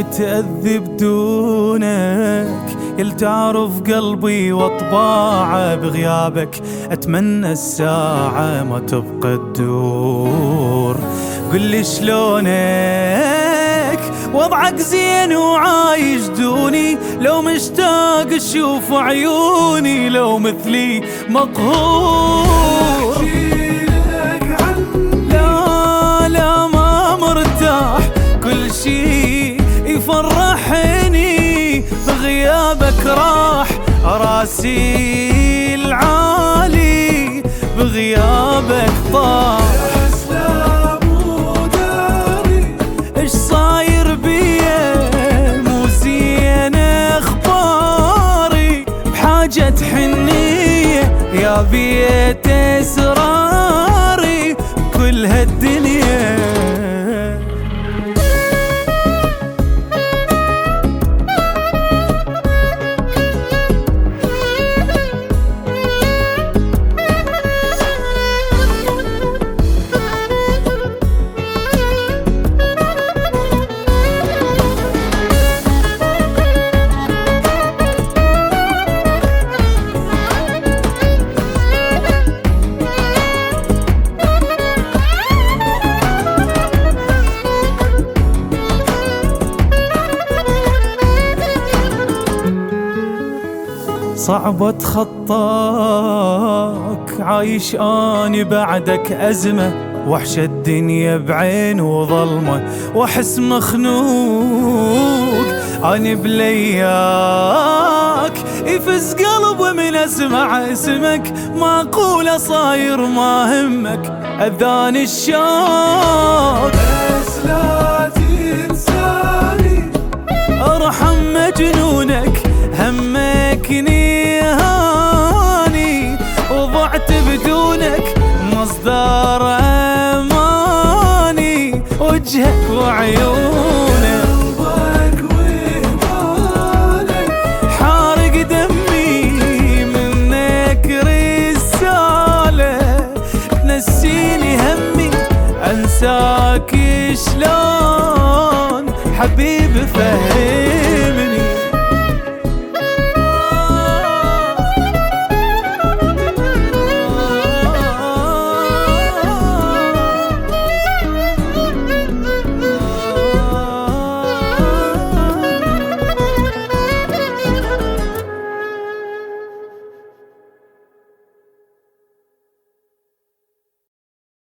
متأذي بدونك، يل تعرف قلبي واطباعه بغيابك، اتمنى الساعة ما تبقى تدور. قلي شلونك وضعك زين وعايش دوني، لو مشتاق اشوف عيوني، لو مثلي مقهور. لا ما مرتاح، كل شي يفرحني بغيابك راح، راسي العالي بغيابك طاح. ايش صاير بيا مو زين اخباري، بحاجة حنية يا بيت اسراري كل هالدنيا. صعب اتخطاك، عايش اني بعدك ازمة، وحش الدنيا بعين وظلمة، واحس مخنوق اني بلياك، يفز قلبي من اسمع اسمك، معقولة صاير ما همك اذاني الشوق. بس لا تنساني ارحم مجنونك، همكني هاني، وضعت بدونك مصدر اماني، وجهك وعيونك قلبك وهبالك، حارق دمي منك رسالة، تنسيني همي انساك شلون حبيب فهيم.